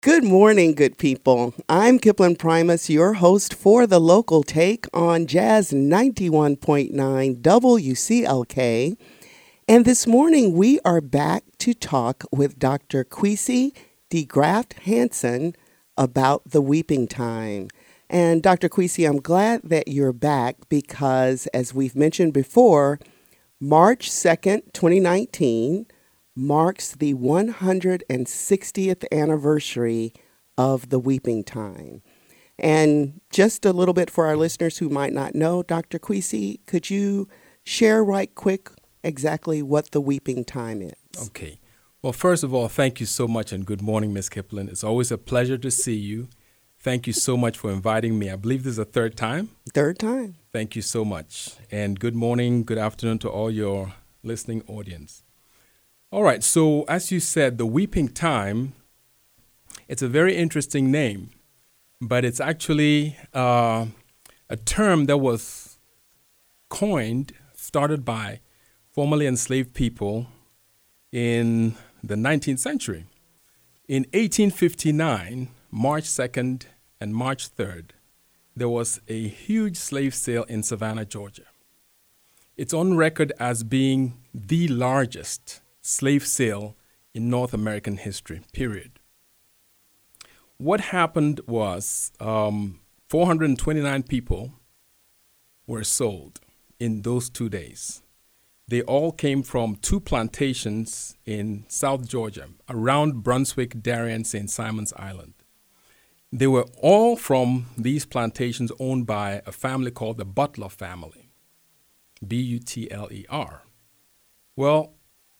Good morning, good people. I'm Kipling Primus, your host for the local take on Jazz 91.9 WCLK. And this morning we are back to talk with Dr. Kwesi DeGraft Hansen about the weeping time. And Dr. Kwesi, I'm glad that you're back because, as we've mentioned before, March 2nd, 2019 marks the 160th anniversary of the weeping time. And just a little bit for our listeners who might not know, Dr. Kwesi, could you share right quick exactly what the weeping time is? Okay. Well, first of all, thank you so much and good morning, Ms. Kipling. It's always a pleasure to see you. Thank you so much for inviting me. I believe this is the third time. Third time. Thank you so much. And good morning, good afternoon to all your listening audience. All right, so as you said, the weeping time, it's a very interesting name, but it's actually a term that was started by formerly enslaved people in the 19th century. In 1859, March 2nd and March 3rd, there was a huge slave sale in Savannah, Georgia. It's on record as being the largest slave sale in North American history, period. What happened was 429 people were sold in those 2 days. They all came from two plantations in South Georgia, around Brunswick, Darien, St. Simon's Island. They were all from these plantations owned by a family called the Butler family, Butler. Well,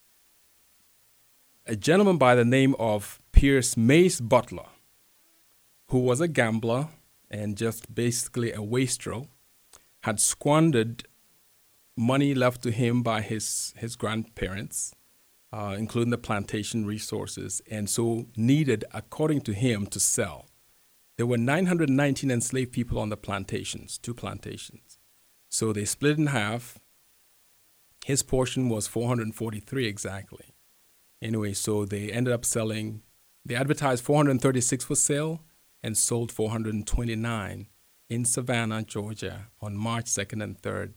a gentleman by the name of Pierce Mace Butler, who was a gambler and just basically a wastrel, had squandered money left to him by his grandparents, including the plantation resources, and so needed, according to him, to sell. There were 919 enslaved people on the plantations, two plantations. So they split in half. His portion was 443 exactly. Anyway, so they ended up selling, they advertised 436 for sale and sold 429 in Savannah, Georgia on March 2nd and 3rd,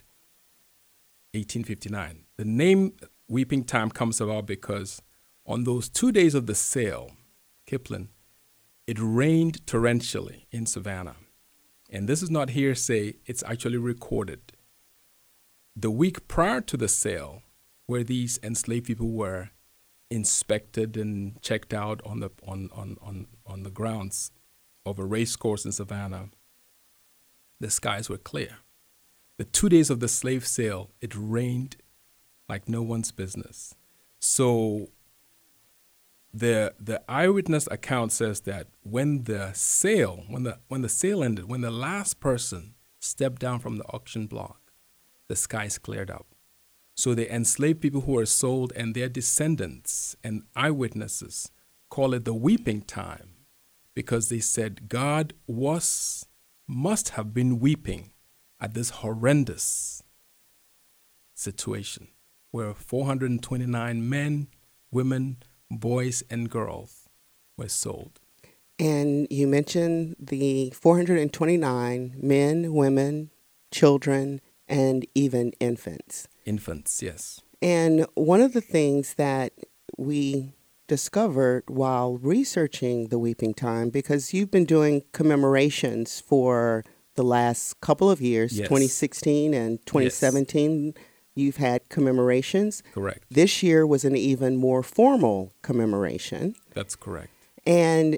1859. The name Weeping Time comes about because on those 2 days of the sale, Kipling, it rained torrentially in Savannah. And this is not hearsay, it's actually recorded. The week prior to the sale, where these enslaved people were inspected and checked out on the grounds of a race course in Savannah, the skies were clear. The 2 days of the slave sale, it rained like no one's business. So the eyewitness account says that when the sale ended, when the last person stepped down from the auction block, the skies cleared up. So the enslaved people who were sold and their descendants and eyewitnesses call it the weeping time because they said God must have been weeping at this horrendous situation where 429 men, women, boys, and girls were sold. And you mentioned the 429 men, women, children, and even infants. Infants, yes. And one of the things that we discovered while researching the Weeping Time, because you've been doing commemorations for the last couple of years, Yes. 2016 and 2017, yes. You've had commemorations. Correct. This year was an even more formal commemoration. That's correct. And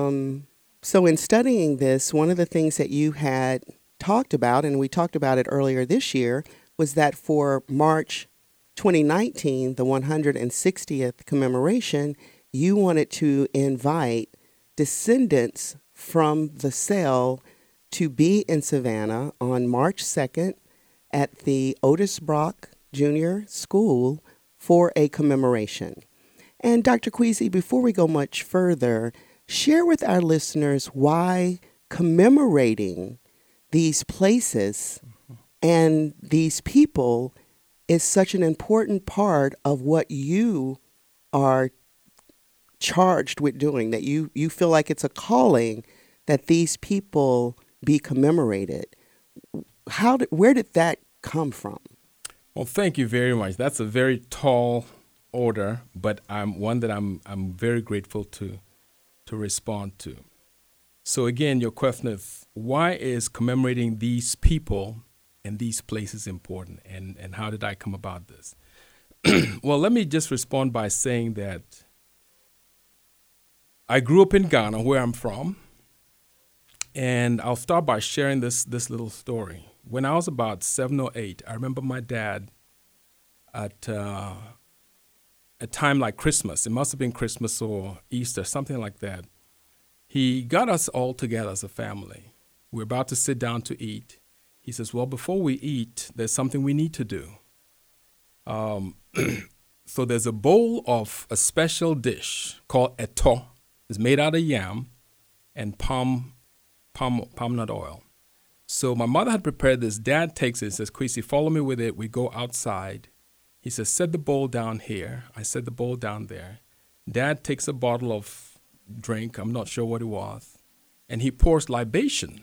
so in studying this, one of the things that you had talked about, and we talked about it earlier this year, was that for March 2019, the 160th commemoration, you wanted to invite descendants from the sale to be in Savannah on March 2nd at the Otis Brock Junior School for a commemoration. And Dr. Kwesi, before we go much further, share with our listeners why commemorating these places and these people is such an important part of what you are charged with doing, that you feel like it's a calling that these people be commemorated. Where did that come from? Well, thank you very much. That's a very tall order, but one that I'm very grateful to respond to. So again, your question is, why is commemorating these people and these places important, and how did I come about this? Well, let me just respond by saying that I grew up in Ghana, where I'm from, and I'll start by sharing this little story. When I was about 7 or 8, I remember my dad at a time like Christmas. It must have been Christmas or Easter, something like that. He got us all together as a family. We're about to sit down to eat. He says, well, before we eat, there's something we need to do. So there's a bowl of a special dish called eto. It's made out of yam and palm nut oil. So my mother had prepared this. Dad takes it and says, Kwesi, follow me with it. We go outside. He says, set the bowl down here. I set the bowl down there. Dad takes a bottle of drink. I'm not sure what it was. And he pours libation.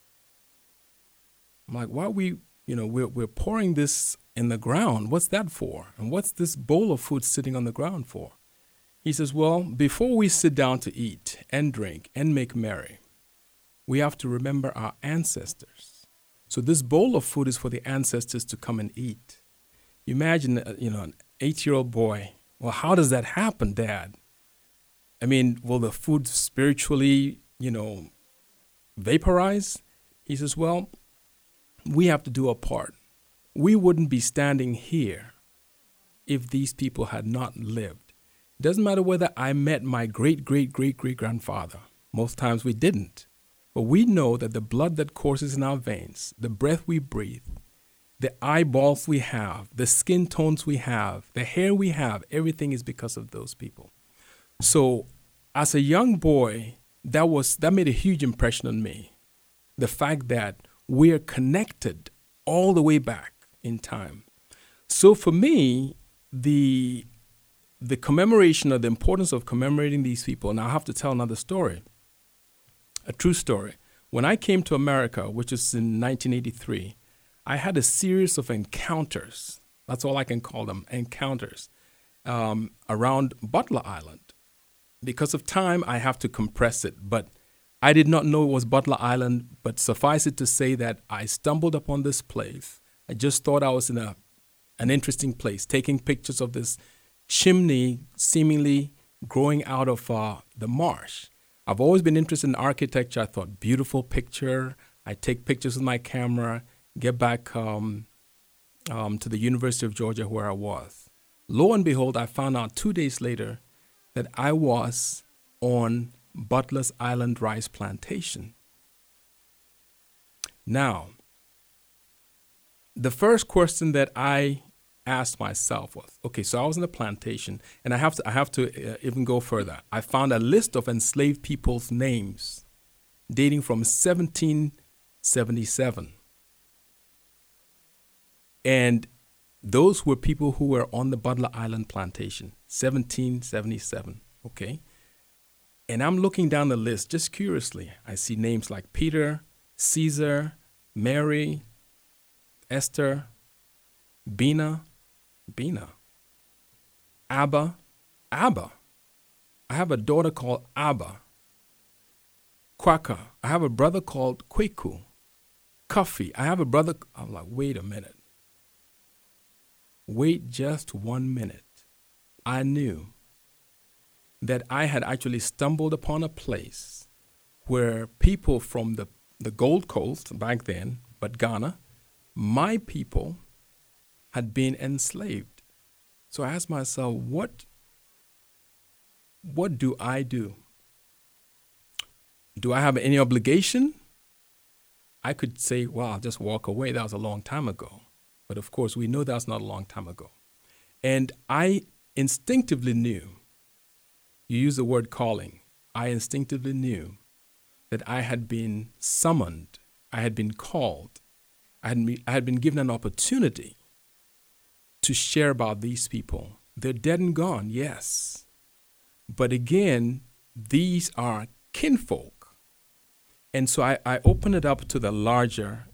I'm like, why are we're pouring this in the ground. What's that for? And what's this bowl of food sitting on the ground for? He says, well, before we sit down to eat and drink and make merry, we have to remember our ancestors. So this bowl of food is for the ancestors to come and eat. You imagine, an 8-year-old boy. Well, how does that happen, Dad? I mean, will the food spiritually, vaporize? He says, well, we have to do our part. We wouldn't be standing here if these people had not lived. It doesn't matter whether I met my great-great-great-great-grandfather. Most times we didn't. But we know that the blood that courses in our veins, the breath we breathe, the eyeballs we have, the skin tones we have, the hair we have, everything is because of those people. So as a young boy, that made a huge impression on me. The fact that we're connected all the way back in time. So for me, the commemoration, or the importance of commemorating these people, and I have to tell another story, a true story. When I came to America, which is in 1983, I had a series of encounters. That's all I can call them, encounters, around Butler Island. Because of time, I have to compress it, but I did not know it was Butler Island, but suffice it to say that I stumbled upon this place. I just thought I was in an interesting place, taking pictures of this chimney seemingly growing out of the marsh. I've always been interested in architecture. I thought, beautiful picture. I take pictures with my camera, get back to the University of Georgia where I was. Lo and behold, I found out 2 days later that I was on Butler's Island Rice Plantation. Now, the first question that I asked myself was, okay, so I was in a plantation, and I have to even go further. I found a list of enslaved people's names dating from 1777. And those were people who were on the Butler Island plantation, 1777, okay? And I'm looking down the list just curiously. I see names like Peter, Caesar, Mary, Esther, Bina, Abba. I have a daughter called Abba. Kwaka. I have a brother called Kweku. Kofi. I have a brother. I'm like, wait a minute. Wait just 1 minute. I knew that I had actually stumbled upon a place where people from the Gold Coast back then, but Ghana, my people had been enslaved. So I asked myself, what do I do? Do I have any obligation? I could say, well, I'll just walk away. That was a long time ago. But of course, we know that's not a long time ago. And I instinctively knew, you use the word calling, I instinctively knew that I had been summoned, I had been called, I had been given an opportunity to share about these people. They're dead and gone, yes. But again, these are kinfolk. And so I open it up to the larger,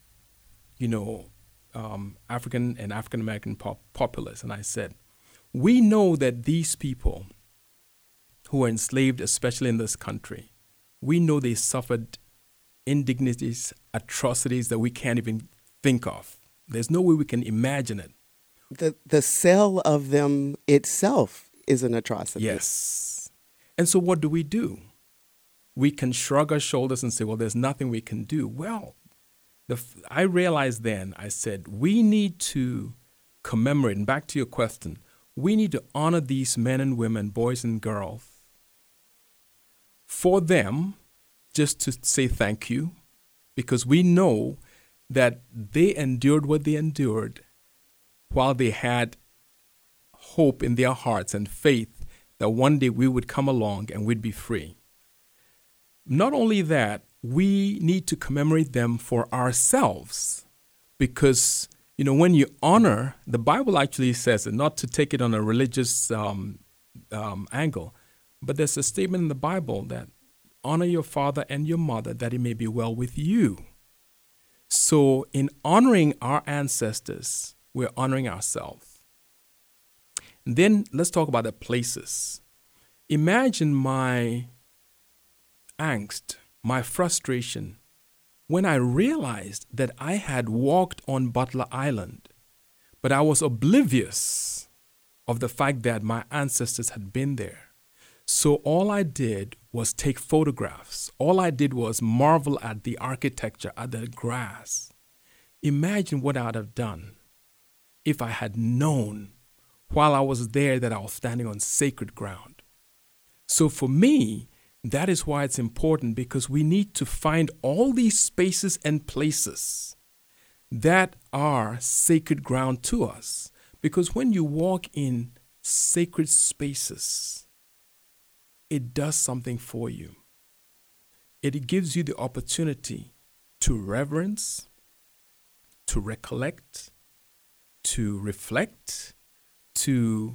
African and African-American populace. And I said, we know that these people who are enslaved, especially in this country, we know they suffered indignities, atrocities that we can't even think of. There's no way we can imagine it. The sale of them itself is an atrocity. Yes. And so what do? We can shrug our shoulders and say, well, there's nothing we can do. Well, I realized then, I said, we need to commemorate, and back to your question, we need to honor these men and women, boys and girls, for them, just to say thank you, because we know that they endured what they endured while they had hope in their hearts and faith that one day we would come along and we'd be free. Not only that, we need to commemorate them for ourselves, because, when you honor, the Bible actually says it, not to take it on a religious angle, but there's a statement in the Bible that honor your father and your mother that it may be well with you. So in honoring our ancestors, we're honoring ourselves. And then let's talk about the places. Imagine my angst, my frustration, when I realized that I had walked on Butler Island, but I was oblivious of the fact that my ancestors had been there. So all I did was take photographs. All I did was marvel at the architecture, at the grass. Imagine what I would have done if I had known while I was there that I was standing on sacred ground. So for me, that is why it's important, because we need to find all these spaces and places that are sacred ground to us. Because when you walk in sacred spaces, it does something for you. It gives you the opportunity to reverence, to recollect, to reflect, to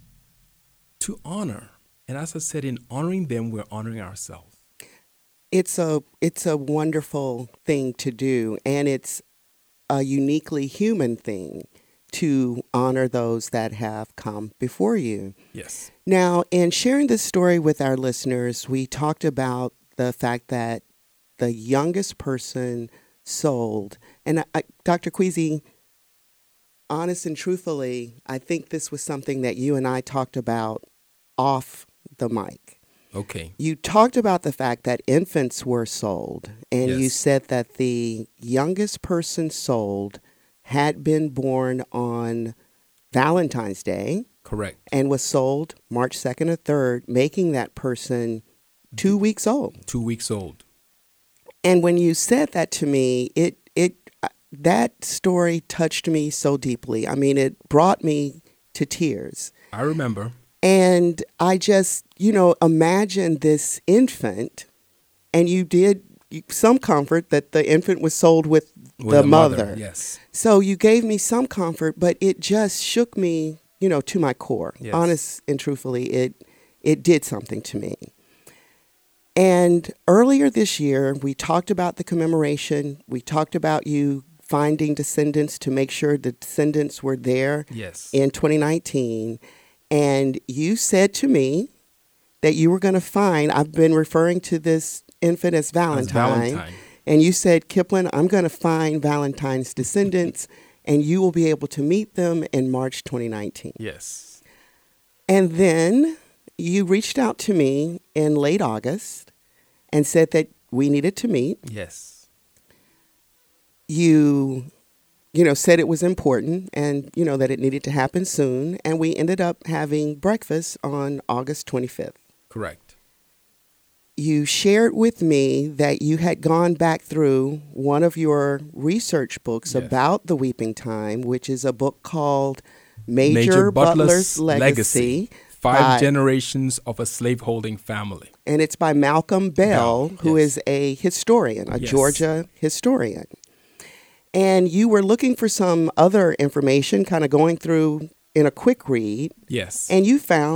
honor. And as I said, in honoring them, we're honoring ourselves. It's a wonderful thing to do, and it's a uniquely human thing to honor those that have come before you. Yes. Now, in sharing this story with our listeners, we talked about the fact that the youngest person sold. And Dr. Kweisi, honest and truthfully, I think this was something that you and I talked about off the mic. Okay. You talked about the fact that infants were sold, and Yes. you said that the youngest person sold had been born on Valentine's Day. Correct. And was sold March 2nd or 3rd, making that person 2 weeks old. 2 weeks old. And when you said that to me, that story touched me so deeply. I mean, it brought me to tears. I remember. And I just, imagine this infant, and you did some comfort that the infant was sold with the mother. Yes. So you gave me some comfort, but it just shook me, to my core. Yes. Honest and truthfully, it did something to me. And earlier this year, we talked about the commemoration. We talked about you finding descendants to make sure the descendants were there. Yes. In 2019. And you said to me that you were going to find, I've been referring to this infant as Valentine. And you said, Kiplin, I'm going to find Valentine's descendants, and you will be able to meet them in March 2019. Yes. And then you reached out to me in late August and said that we needed to meet. Yes. You said it was important and, that it needed to happen soon. And we ended up having breakfast on August 25th. Correct. You shared with me that you had gone back through one of your research books Yes. about the Weeping Time, which is a book called Major Butler's Legacy. 5 Generations of a Slaveholding Family. And it's by Malcolm Bell, who yes. is a historian, a Yes. Georgia historian. And you were looking for some other information, kind of going through in a quick read, Yes. and you found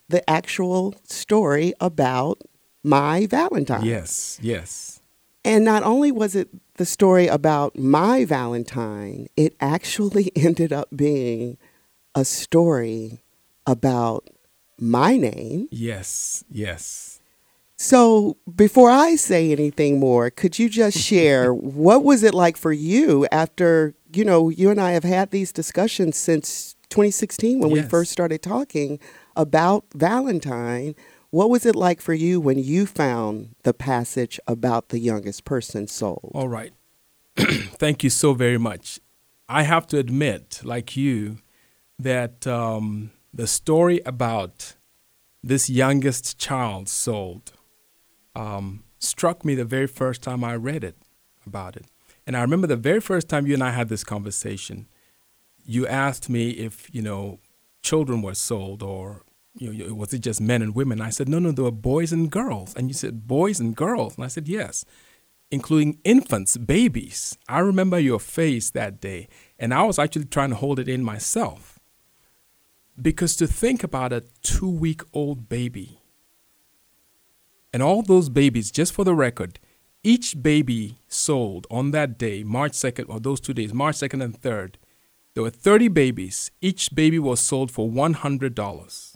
the actual story about My Valentine. Yes, yes. And not only was it the story about My Valentine, it actually ended up being a story about my name. Yes, yes. So before I say anything more, could you just share what was it like for you after, you and I have had these discussions since 2016 when we Yes. first started talking about Valentine. What was it like for you when you found the passage about the youngest person sold? All right. Thank you so very much. I have to admit, like you, that the story about this youngest child sold struck me the very first time I read it about it. And I remember the very first time you and I had this conversation, you asked me if, children were sold or, was it just men and women? I said, no, there were boys and girls. And you said, boys and girls. And I said, yes, including infants, babies. I remember your face that day. And I was actually trying to hold it in myself. Because to think about a 2-week-old baby, and all those babies, just for the record, each baby sold on that day, March 2nd, or those 2 days, March 2nd and 3rd, there were 30 babies. Each baby was sold for $100.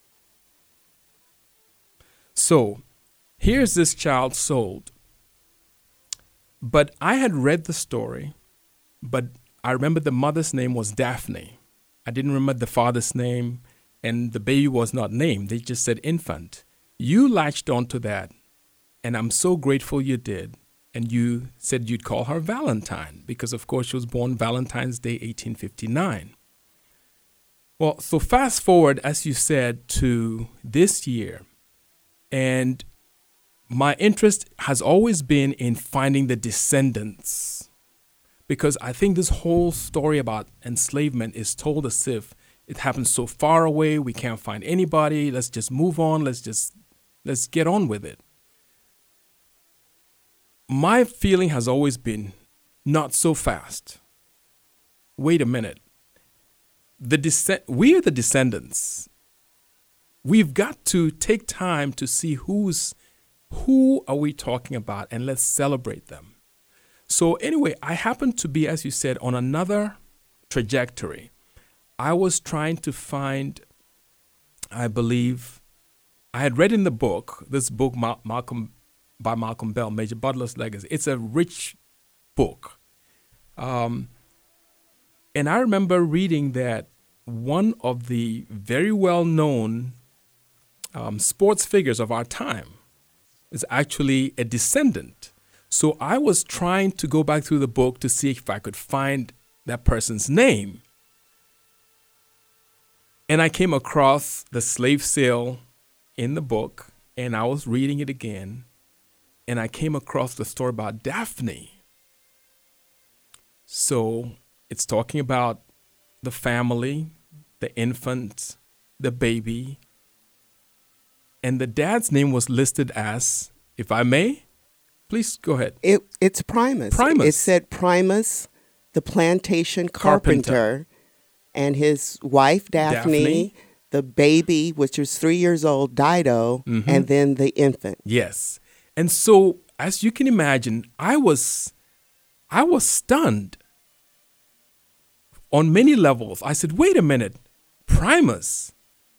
So here's this child sold. But I had read the story, but I remember the mother's name was Daphne. I didn't remember the father's name, and the baby was not named. They just said infant. You latched onto that, and I'm so grateful you did. And you said you'd call her Valentine because, of course, she was born Valentine's Day, 1859. Well, so fast forward, as you said, to this year. And my interest has always been in finding the descendants, because I think this whole story about enslavement is told as if it happened so far away, we can't find anybody, let's just move on, let's get on with it. My feeling has always been, not so fast. Wait a minute. We are the descendants. We've got to take time to see who are we talking about, and let's celebrate them. So anyway, I happened to be, as you said, on another trajectory. I was trying to find, I believe, I had read in the book, this book by Malcolm Bell, Major Butler's Legacy. It's a rich book. And I remember reading that one of the very well-known sports figures of our time is actually a descendant. So I was trying to go back through the book to see if I could find that person's name. And I came across the slave sale in the book, and I was reading it again, and I came across the story about Daphne. So it's talking about the family, the infant, the baby, and the dad's name was listed as, if I may, please go ahead. It's Primus. Primus. It said Primus, the plantation carpenter, and his wife Daphne, the baby, which was 3 years old, Dido, and then the infant. Yes. And so, as you can imagine, I was stunned on many levels. I said, wait a minute, Primus.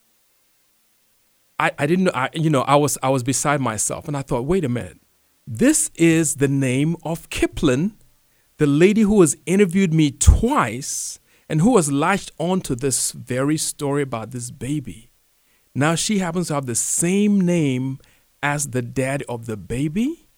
I didn't know, I was beside myself, and I thought, wait a minute. This is the name of Kipling, the lady who has interviewed me twice and who has latched onto this very story about this baby. Now she happens to have the same name as the dad of the baby.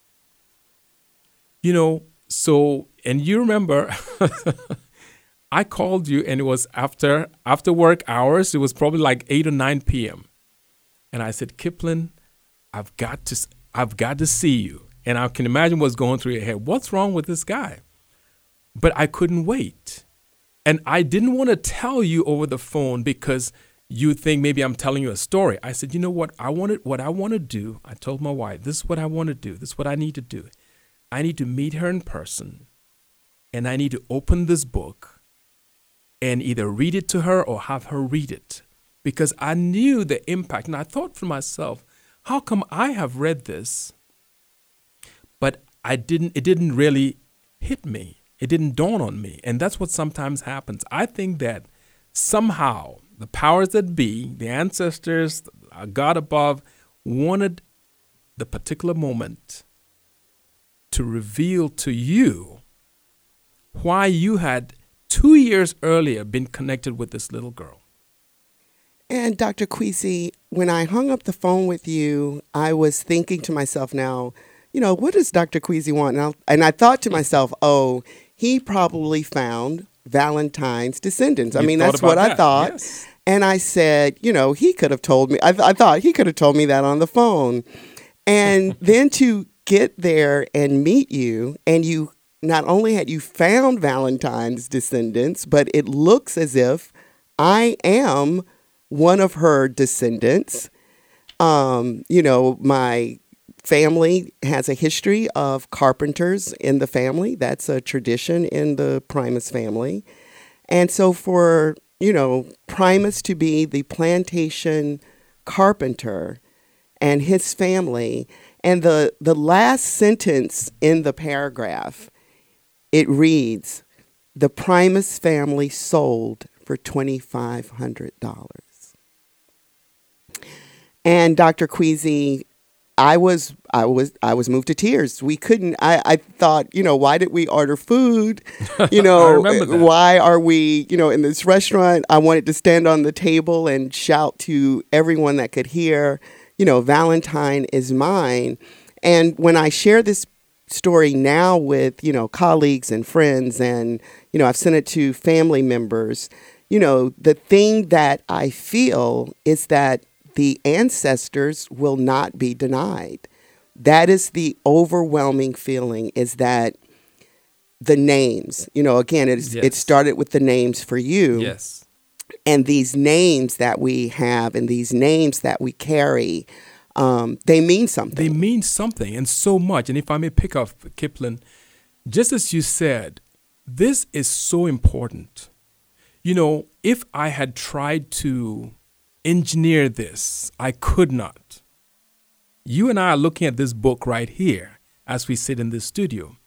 So, and you remember, I called you, and it was after work hours. It was probably like 8 or 9 p.m. And I said, Kipling, I've got to see you. And I can imagine what's going through your head. What's wrong with this guy? But I couldn't wait. And I didn't want to tell you over the phone because you think maybe I'm telling you a story. I said, you know what? I want to do. I told my wife, this is what I want to do. This is what I need to do. I need to meet her in person. And I need to open this book and either read it to her or have her read it. because I knew the impact. And I thought for myself, how come I have read this, but it didn't really hit me. It didn't dawn on me. And that's what sometimes happens. I think that somehow the powers that be, the ancestors, God above, wanted the particular moment to reveal to you why you had 2 years earlier been connected with this little girl. And Dr. Kwesi, when I hung up the phone with you, I was thinking to myself now, what does Dr. Kwesi want? And I thought to myself, oh, he probably found Valentine's descendants. I mean, that's what I thought. Yes. And I said, he could have told me. I thought he could have told me that on the phone. And then to get there and meet you, and you not only had you found Valentine's descendants, but it looks as if I am one of her descendants. My family has a history of carpenters in the family. That's a tradition in the Primus family. And so for, Primus to be the plantation carpenter and his family, and the last sentence in the paragraph, it reads, "The Primus family sold for $2,500. And Dr. Kwesi, I was moved to tears. We couldn't. I thought, why did we order food? I remember that. Why are we, in this restaurant? I wanted to stand on the table and shout to everyone that could hear, Valentine is mine. And when I share this story now with, colleagues and friends, and, I've sent it to family members, the thing that I feel is that the ancestors will not be denied. That is the overwhelming feeling, is that the names, again, it started with the names for you. Yes. And these names that we have and these names that we carry, they mean something. They mean something, and so much. And if I may pick up, Kipling, just as you said, this is so important. If I had tried to engineer this, I could not. You and I are looking at this book right here as we sit in this studio.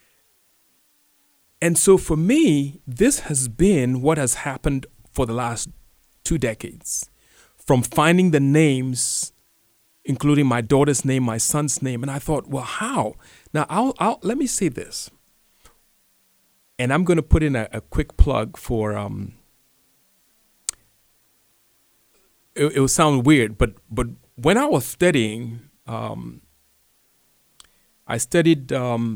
And so for me, this has been what has happened for the last 2 decades. From finding the names, including my daughter's name, my son's name, and I thought, well, how? Now, let me say this. And I'm going to put in a quick plug for it will sound weird, but when I was studying, I studied,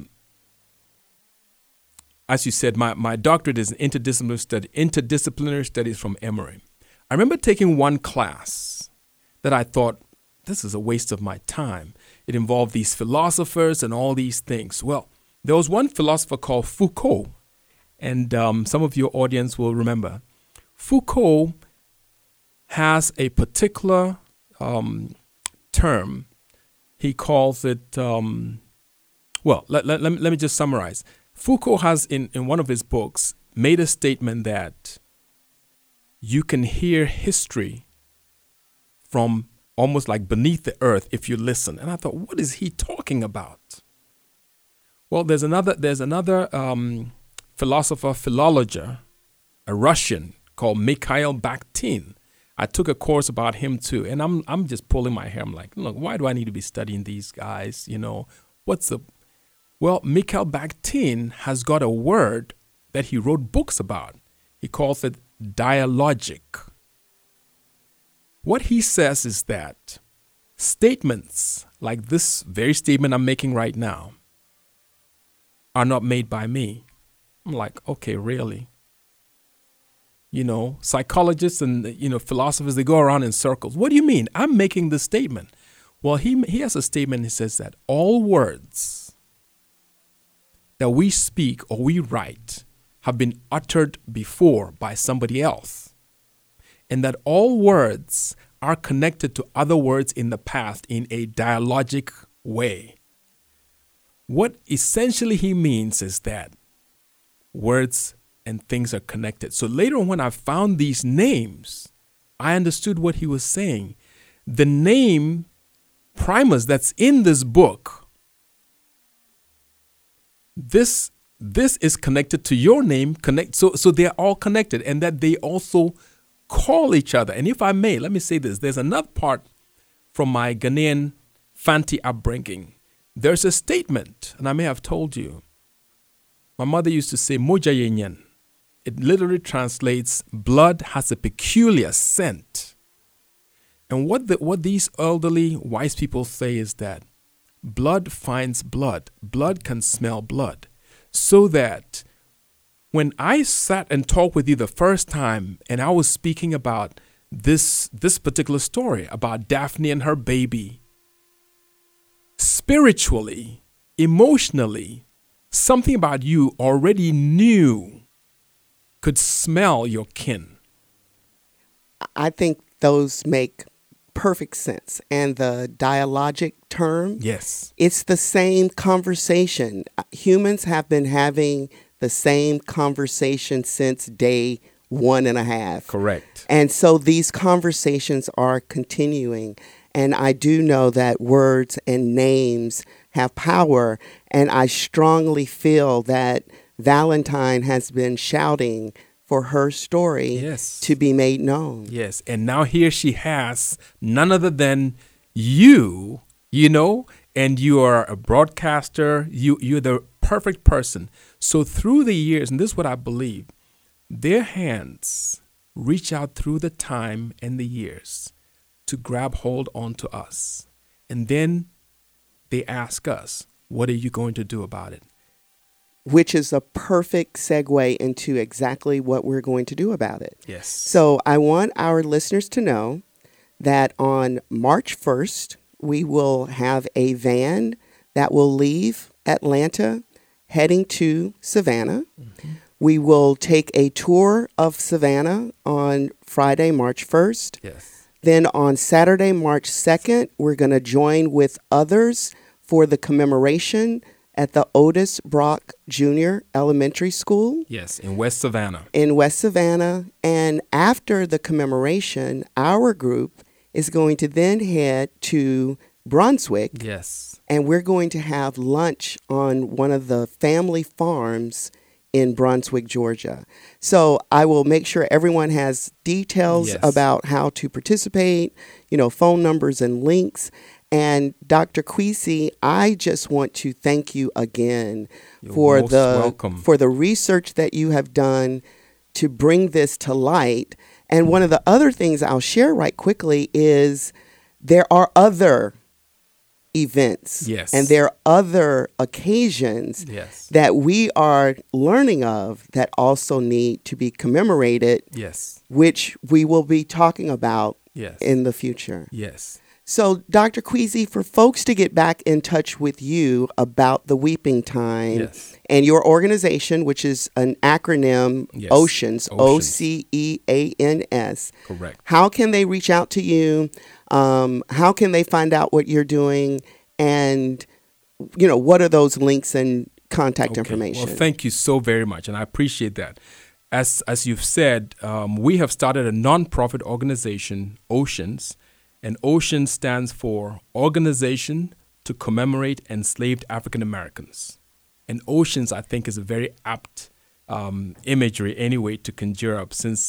as you said, my doctorate is in interdisciplinary studies from Emory. I remember taking one class that I thought, this is a waste of my time. It involved these philosophers and all these things. Well, there was one philosopher called Foucault, and some of your audience will remember. Foucault has a particular term. He calls it, let me just summarize. Foucault has, in one of his books, made a statement that you can hear history from almost like beneath the earth if you listen. And I thought, what is he talking about? Well, there's another philologist, a Russian called Mikhail Bakhtin. I took a course about him too, and I'm just pulling my hair. I'm like, look, why do I need to be studying these guys? Well, Mikhail Bakhtin has got a word that he wrote books about. He calls it dialogic. What he says is that statements like this very statement I'm making right now are not made by me. I'm like, okay, really? Psychologists and, philosophers, they go around in circles. What do you mean? I'm making this statement. Well, he has a statement. He says that all words that we speak or we write have been uttered before by somebody else, and that all words are connected to other words in the past in a dialogic way. What essentially he means is that words and things are connected. So later on, when I found these names, I understood what he was saying. The name Primus that's in this book, this is connected to your name. So they're all connected, and that they also call each other. And if I may, let me say this. There's another part from my Ghanaian Fanti upbringing. There's a statement, and I may have told you. My mother used to say, Moja yenyen. It literally translates, blood has a peculiar scent. And what these elderly wise people say is that blood finds blood. Blood can smell blood. So that when I sat and talked with you the first time, and I was speaking about this particular story about Daphne and her baby, spiritually, emotionally, something about you already knew, could smell your kin. I think those make perfect sense. And the dialogic term, yes, it's the same conversation. Humans have been having the same conversation since day 1.5. Correct. And so these conversations are continuing. And I do know that words and names have power. And I strongly feel that Valentine has been shouting for her story to be made known. Yes, and now here she has none other than you, and you are a broadcaster. You're the perfect person. So through the years, and this is what I believe, their hands reach out through the time and the years to grab hold onto us. And then they ask us, what are you going to do about it? Which is a perfect segue into exactly what we're going to do about it. Yes. So I want our listeners to know that on March 1st, we will have a van that will leave Atlanta heading to Savannah. Mm-hmm. We will take a tour of Savannah on Friday, March 1st. Yes. Then on Saturday, March 2nd, we're going to join with others for the commemoration at the Otis Brock Jr. Elementary School. Yes, in West Savannah. In West Savannah. And after the commemoration, our group is going to then head to Brunswick. Yes. And we're going to have lunch on one of the family farms in Brunswick, Georgia. So I will make sure everyone has details about how to participate, phone numbers and links. And Dr. Kwesi, I just want to thank you again for the research that you have done to bring this to light. And one of the other things I'll share right quickly is there are other events and there are other occasions that we are learning of that also need to be commemorated, which we will be talking about in the future. Yes. So, Dr. Kwesi, for folks to get back in touch with you about the Weeping Time and your organization, which is an acronym, Oceans, OCEANS. Correct. How can they reach out to you? How can they find out what you're doing? And, what are those links and contact information? Well, thank you so very much, and I appreciate that. As you've said, we have started a nonprofit organization, Oceans. And OCEAN stands for Organization to Commemorate Enslaved African Americans. And oceans, I think, is a very apt imagery anyway to conjure up, since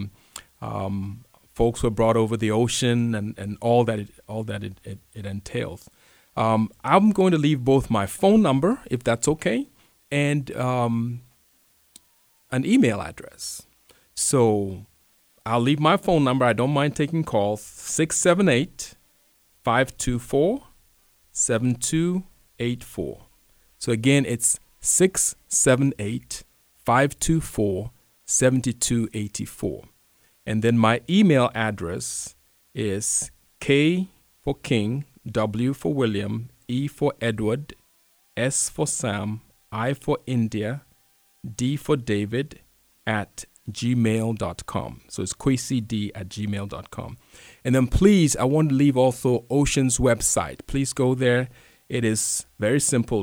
folks were brought over the ocean and all that it entails. I'm going to leave both my phone number, if that's okay, and an email address. So I'll leave my phone number. I don't mind taking calls, 678-524-7284. So again, it's 678-524-7284. And then my email address is K for King, W for William, E for Edward, S for Sam, I for India, D for David, at gmail.com. So it's kwesidi@gmail.com. And then please, I want to leave also Ocean's website. Please go there. It is very simple,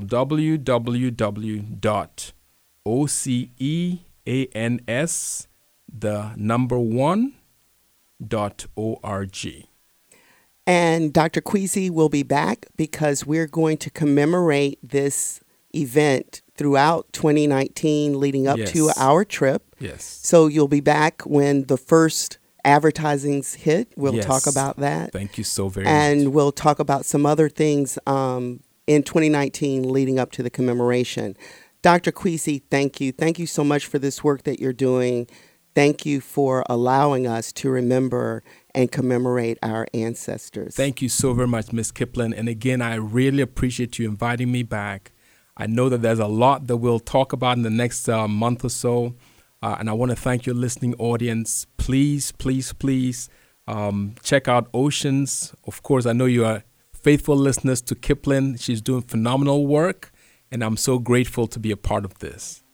www.oceans, the number 1, And Dr. Kweisi will be back because we're going to commemorate this event throughout 2019 leading up to our trip. Yes. So you'll be back when the first advertisings hit. We'll talk about that. Thank you so very much. And we'll talk about some other things in 2019 leading up to the commemoration. Dr. Kweisi, thank you. Thank you so much for this work that you're doing. Thank you for allowing us to remember and commemorate our ancestors. Thank you so very much, Ms. Kipling. And again, I really appreciate you inviting me back. I know that there's a lot that we'll talk about in the next month or so. And I want to thank your listening audience. Please, please, please check out Oceans. Of course, I know you are faithful listeners to Kipling. She's doing phenomenal work. And I'm so grateful to be a part of this.